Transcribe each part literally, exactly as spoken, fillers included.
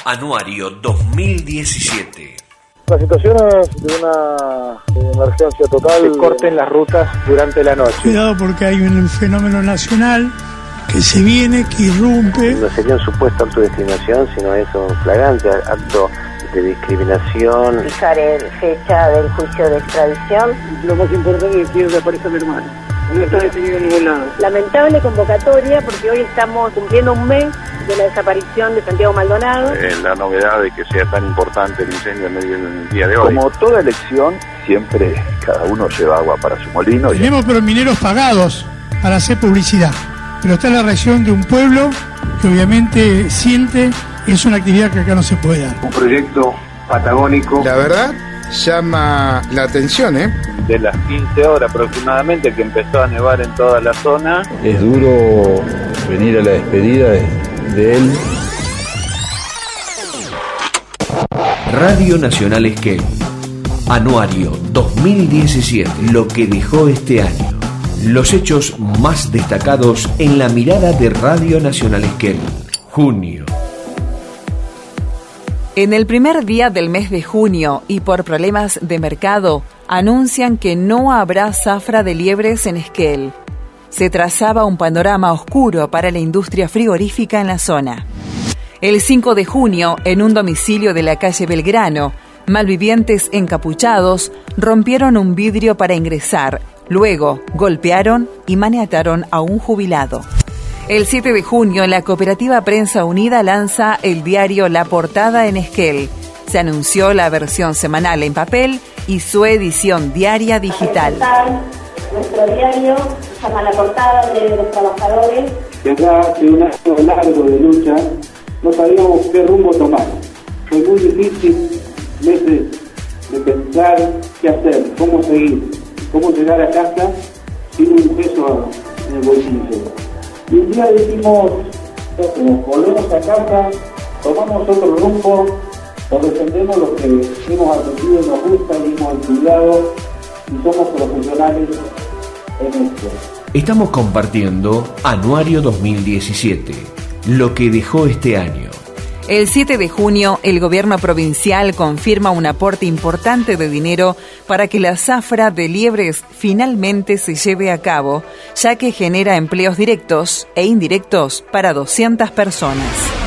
Anuario dos mil diecisiete. La situación es de una emergencia total. Se corten las rutas durante la noche. Cuidado porque hay un fenómeno nacional que se viene, que irrumpe. No sería un supuesto acto de discriminación, sino es un flagrante acto de discriminación. Fijar fecha del juicio de extradición. Lo más importante es que quiero que aparezca mi hermano. No está detenido en ningún lado. Lamentable convocatoria porque hoy estamos cumpliendo un mes de la desaparición de Santiago Maldonado. Eh, la novedad de que sea tan importante el incendio en el día de hoy. Como toda elección, siempre cada uno lleva agua para su molino. Tenemos pero mineros pagados para hacer publicidad, pero está la reacción de un pueblo que obviamente siente que es una actividad que acá no se puede dar. Un proyecto patagónico. La verdad llama la atención, ¿eh? De las quince horas aproximadamente que empezó a nevar en toda la zona. Es duro venir a la despedida de, de él. Radio Nacional Esquel. Anuario dos mil diecisiete. Lo que dejó este año. Los hechos más destacados en la mirada de Radio Nacional Esquel. Junio. En el primer día del mes de junio y por problemas de mercado, anuncian que no habrá zafra de liebres en Esquel. Se trazaba un panorama oscuro para la industria frigorífica en la zona. El cinco de junio, en un domicilio de la calle Belgrano, malvivientes encapuchados rompieron un vidrio para ingresar. Luego, golpearon y maniataron a un jubilado. El siete de junio, la Cooperativa Prensa Unida lanza el diario La Portada en Esquel. Se anunció la versión semanal en papel y su edición diaria digital. Nuestro diario se llama La Portada de los Trabajadores. Desde hace un año largo de lucha, no sabíamos qué rumbo tomar. Fue muy difícil meses de pensar qué hacer, cómo seguir, cómo llegar a casa sin un peso en el bolsillo. Y un día decimos, volvemos a casa, tomamos otro rumbo, o defendemos lo que hemos aprendido, nos gusta y hemos estudiado y somos profesionales en esto. Estamos compartiendo Anuario dos mil diecisiete, lo que dejó este año. El siete de junio, el gobierno provincial confirma un aporte importante de dinero para que la zafra de liebres finalmente se lleve a cabo, ya que genera empleos directos e indirectos para doscientas personas.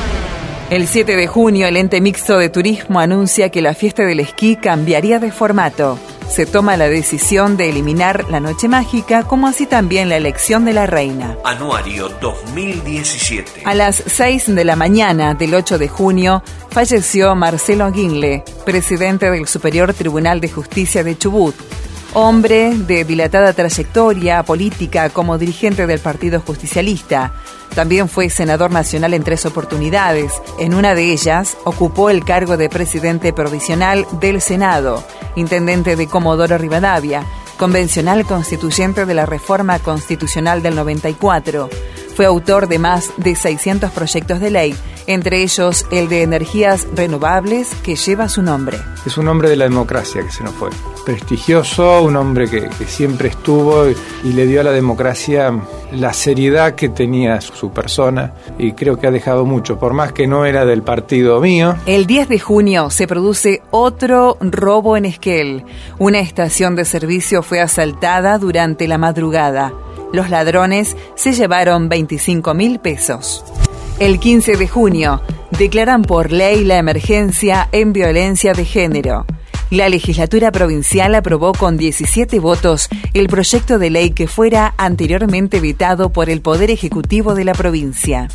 El siete de junio, el ente mixto de turismo anuncia que la fiesta del esquí cambiaría de formato. Se toma la decisión de eliminar la noche mágica, como así también la elección de la reina. Anuario dos mil diecisiete. A las seis de la mañana del ocho de junio, falleció Marcelo Aguinle, presidente del Superior Tribunal de Justicia de Chubut. Hombre de dilatada trayectoria política como dirigente del Partido Justicialista. También fue senador nacional en tres oportunidades. En una de ellas, ocupó el cargo de presidente provisional del Senado, intendente de Comodoro Rivadavia, convencional constituyente de la Reforma Constitucional del noventa y cuatro. Fue autor de más de seiscientos proyectos de ley, entre ellos el de energías renovables que lleva su nombre. Es un hombre de la democracia que se nos fue. Prestigioso, un hombre que, que siempre estuvo y, y le dio a la democracia la seriedad que tenía su persona, y creo que ha dejado mucho, por más que no era del partido mío. El diez de junio se produce otro robo en Esquel. Una estación de servicio fue asaltada durante la madrugada. Los ladrones se llevaron veinticinco mil pesos. El quince de junio, declaran por ley la emergencia en violencia de género. La legislatura provincial aprobó con diecisiete votos el proyecto de ley que fuera anteriormente vetado por el Poder Ejecutivo de la provincia.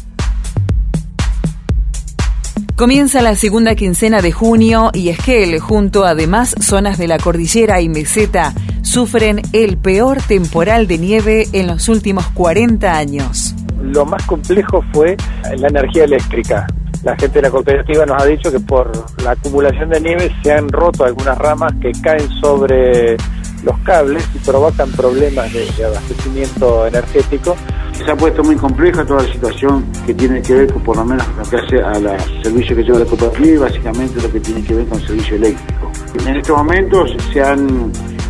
Comienza la segunda quincena de junio y Esquel, junto a demás zonas de la cordillera y meseta, sufren el peor temporal de nieve en los últimos cuarenta años. Lo más complejo fue la energía eléctrica. La gente de la cooperativa nos ha dicho que por la acumulación de nieve se han roto algunas ramas que caen sobre los cables y provocan problemas de, de abastecimiento energético. Se ha puesto muy compleja toda la situación que tiene que ver con, por lo menos, lo que hace a los servicios que lleva la cooperativa y básicamente lo que tiene que ver con el servicio eléctrico. En estos momentos se han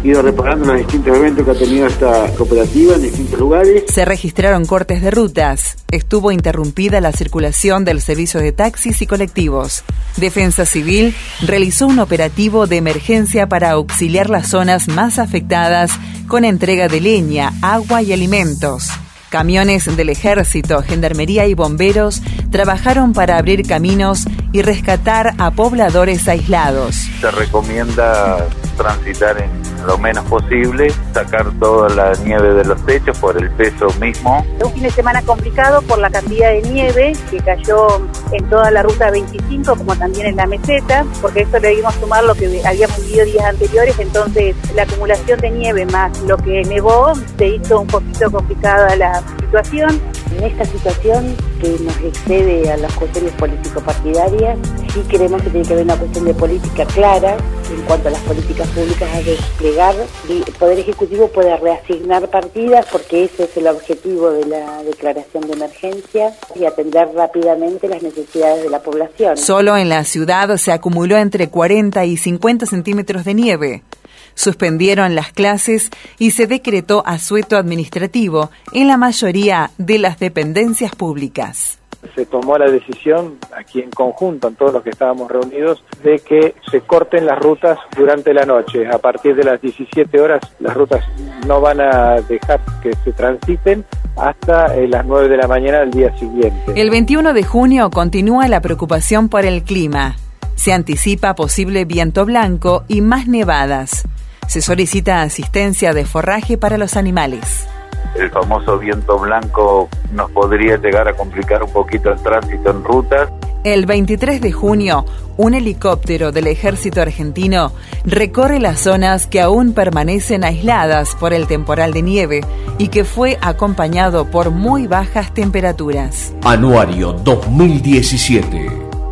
ido reparando los distintos eventos que ha tenido esta cooperativa en distintos lugares. Se registraron cortes de rutas. Estuvo interrumpida la circulación del servicio de taxis y colectivos. Defensa Civil realizó un operativo de emergencia para auxiliar las zonas más afectadas con entrega de leña, agua y alimentos. Camiones del Ejército, Gendarmería y bomberos trabajaron para abrir caminos y rescatar a pobladores aislados. Se recomienda transitar en lo menos posible, sacar toda la nieve de los techos por el peso mismo. Un fin de semana complicado por la cantidad de nieve que cayó en toda la ruta veinticinco, como también en la meseta, porque esto le debimos sumar lo que habíamos vivido días anteriores, entonces la acumulación de nieve más lo que nevó se hizo un poquito complicada la situación. En esta situación que nos excede a las cuestiones político-partidarias, sí creemos que tiene que haber una cuestión de política clara en cuanto a las políticas públicas a desplegar. El Poder Ejecutivo puede reasignar partidas porque ese es el objetivo de la declaración de emergencia y atender rápidamente las necesidades de la población. Solo en la ciudad se acumuló entre cuarenta y cincuenta centímetros de nieve. Suspendieron las clases y se decretó asueto administrativo en la mayoría de las dependencias públicas. Se tomó la decisión, aquí en conjunto, en todos los que estábamos reunidos, de que se corten las rutas durante la noche. A partir de las diecisiete horas, las rutas no van a dejar que se transiten hasta eh, las nueve de la mañana del día siguiente. El veintiuno de junio continúa la preocupación por el clima. Se anticipa posible viento blanco y más nevadas. Se solicita asistencia de forraje para los animales. El famoso viento blanco nos podría llegar a complicar un poquito el tránsito en rutas. El veintitrés de junio, un helicóptero del Ejército Argentino recorre las zonas que aún permanecen aisladas por el temporal de nieve y que fue acompañado por muy bajas temperaturas. Anuario dos mil diecisiete.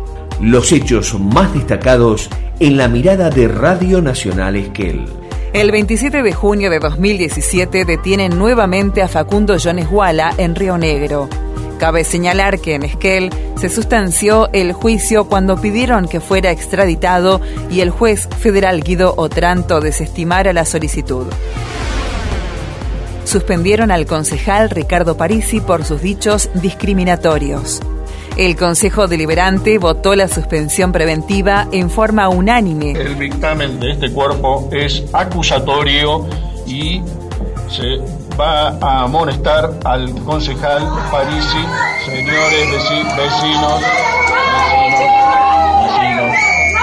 Los hechos más destacados en la mirada de Radio Nacional Esquel. El veintisiete de junio de dos mil diecisiete detienen nuevamente a Facundo Jones Wala en Río Negro. Cabe señalar que en Esquel se sustanció el juicio cuando pidieron que fuera extraditado y el juez federal Guido Otranto desestimara la solicitud. Suspendieron al concejal Ricardo Parisi por sus dichos discriminatorios. El Consejo Deliberante votó la suspensión preventiva en forma unánime. El dictamen de este cuerpo es acusatorio y se va a amonestar al concejal Parisi. Señores veci- vecinos, vecinos, vecinos.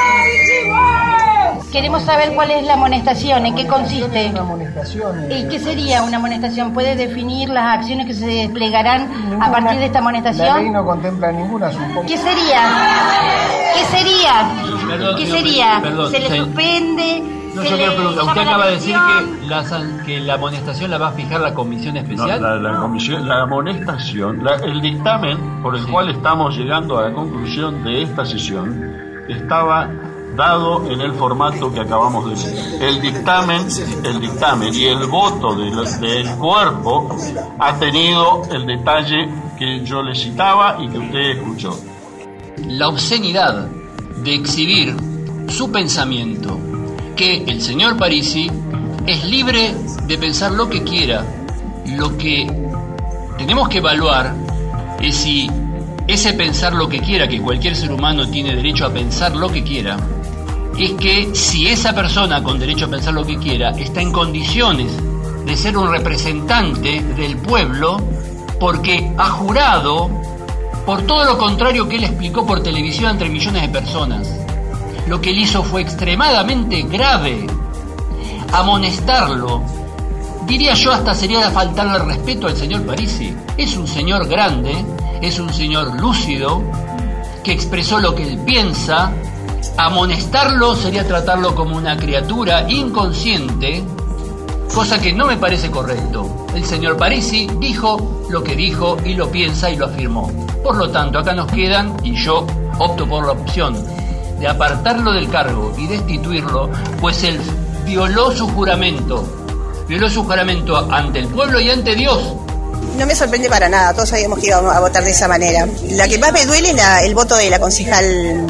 Queremos saber cuál es la amonestación, en qué consiste. Una amonestación. ¿Y qué sería una amonestación? ¿Puede definir las acciones que se desplegarán ninguna, a partir de esta amonestación? La ley no contempla ninguna, supongo. ¿Qué sería? ¿Qué sería? Perdón, ¿Qué no, sería? perdón, ¿Se le se... suspende? No, yo quiero preguntar, usted acaba de decir que la, que la amonestación la va a fijar la comisión especial. No, la, la, comisión, la amonestación, la, el dictamen por el sí. cual estamos llegando a la conclusión de esta sesión estaba dado en el formato que acabamos de ver. El dictamen, el dictamen y el voto del, del cuerpo ha tenido el detalle que yo le citaba y que usted escuchó. La obscenidad de exhibir su pensamiento, que el señor Parisi es libre de pensar lo que quiera. Lo que tenemos que evaluar es si ese pensar lo que quiera, que cualquier ser humano tiene derecho a pensar lo que quiera, es que si esa persona con derecho a pensar lo que quiera está en condiciones de ser un representante del pueblo, porque ha jurado por todo lo contrario que él explicó por televisión ante millones de personas. Lo que él hizo fue extremadamente grave. Amonestarlo, diría yo, hasta sería faltarle respeto al señor Parisi. Es un señor grande, es un señor lúcido, que expresó lo que él piensa. Amonestarlo sería tratarlo como una criatura inconsciente, cosa que no me parece correcto. El señor Parisi dijo lo que dijo y lo piensa y lo afirmó. Por lo tanto, acá nos quedan, y yo opto por la opción de apartarlo del cargo y destituirlo, pues él violó su juramento, violó su juramento ante el pueblo y ante Dios. No me sorprende para nada, todos sabíamos que íbamos a votar de esa manera. La que más me duele es la, el voto de la concejal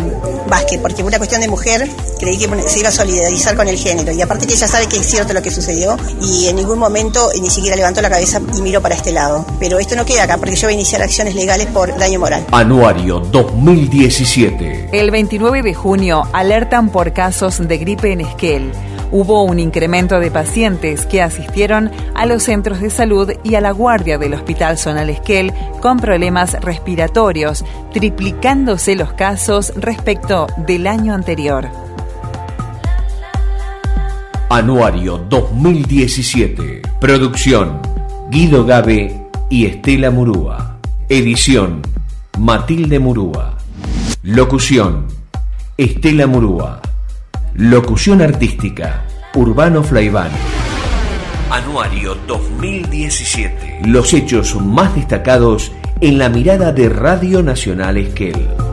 Vázquez, porque por una cuestión de mujer creí que se iba a solidarizar con el género, y aparte que ella sabe que es cierto lo que sucedió y en ningún momento ni siquiera levantó la cabeza y miró para este lado. Pero esto no queda acá, porque yo voy a iniciar acciones legales por daño moral. Anuario dos mil diecisiete. El veintinueve de junio alertan por casos de gripe en Esquel. Hubo un incremento de pacientes que asistieron a los centros de salud y a la guardia del Hospital Zonal Esquel con problemas respiratorios, triplicándose los casos respecto del año anterior. Anuario dos mil diecisiete. Producción: Guido Gabe y Estela Murúa. Edición: Matilde Murúa. Locución: Estela Murúa. Locución artística: Urbano Flaiván. Anuario dos mil diecisiete. Los hechos más destacados en la mirada de Radio Nacional Esquel.